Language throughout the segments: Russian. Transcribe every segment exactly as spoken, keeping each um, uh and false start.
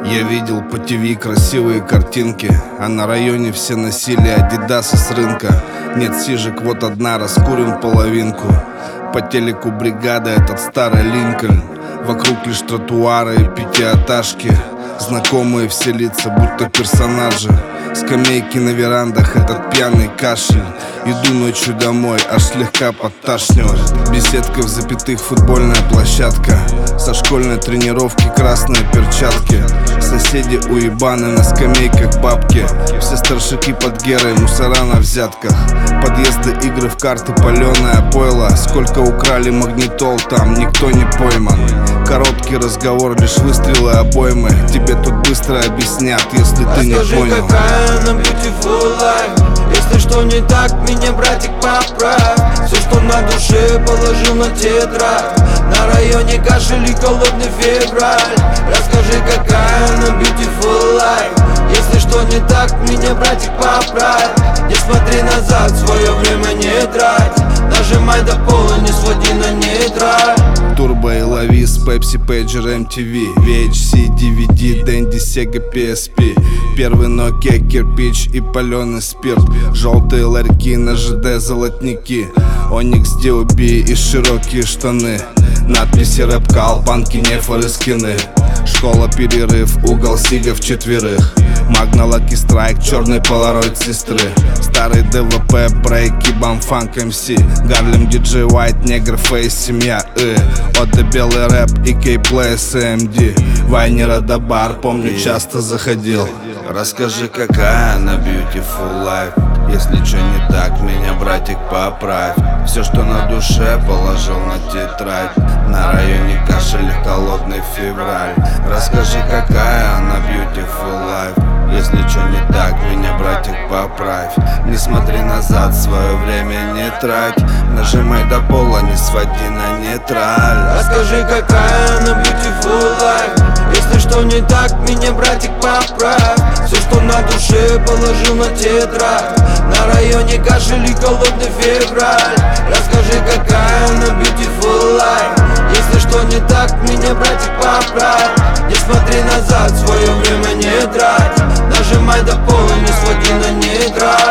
Я видел по ТВ красивые картинки, а на районе все носили адидасы с рынка. Нет сижек, вот одна, раскурим половинку. По телеку бригада, этот старый Линкольн. Вокруг лишь тротуары и пятиэтажки. Знакомые все лица, будто персонажи. Скамейки на верандах, этот пьяный кашель. Иду ночью домой, аж слегка подташнивает. Беседка в запятых, футбольная площадка. Со школьной тренировки красные перчатки. Соседи уебаны, на скамейках бабки. Все старшики под герой, мусора на взятках. Подъезды, игры в карты, паленое пойло. Сколько украли магнитол, там никто не пойман. Короткий разговор, лишь выстрелы обоймы. Тебе тут быстро объяснят, если ты не понял. Какая она beautiful life. Если что не так, меня, братик, поправь. Все, что на душе, положил на тетрадь. На районе кашель и холодный февраль. Расскажи, какая она beautiful life. Если что не так, меня, братик, поправь. Не смотри назад, свое время не трать. Нажимай до пола, не своди на нейтраль. Турбо и Лавис, Пепси, Пейджер, эм ти ви, ви эйч си, ди ви ди, Дэнди, Сега, пи эс пи. Первый Nokia, кирпич и паленый спирт. Желтые ларьки на ЖД, золотники. Оникс, ди о би и широкие штаны. Надписи рэп-кал, панки, нефоры, скины. Школа, перерыв, угол сига в четверых. Магна, Лаки Страйк, черный полароид сестры. Старый ДВП, брейки, бамфанк, эм си. Гарлем, диджей Уайт, негр, фейс, семья, э. Ода, белый рэп и кей-плей, эс эм ди. Вайнера до бар, помню, часто заходил. Расскажи, какая она beautiful life. Если что не так, меня, братик, поправь. Все, что на душе, положил на тетрадь. На районе кашель, холодный февраль. Расскажи, какая она beautiful life. Если что не так, меня, братик, поправь. Не смотри назад, свое время не трать. Нажимай до пола, не своди на нейтраль. Расскажи, какая она beautiful life. Если что не так, меня, братик, поправь. Все, что на душе, положил на тетрадь. На районе кашель и холодный февраль. Расскажи, какая она beautiful life. Если что не так, меня, братик, поправь. Не смотри назад, свое время не трать. Нажимай до пола, не своди на нейтраль.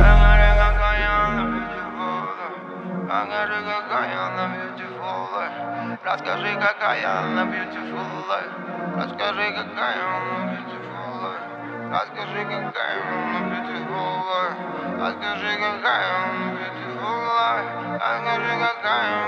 Расскажи, какая она beautiful life. Расскажи, какая она beautiful life. Расскажи, какая она beautiful life. Расскажи, какая она beautiful life. Расскажи, какая она beautiful life. Расскажи, какая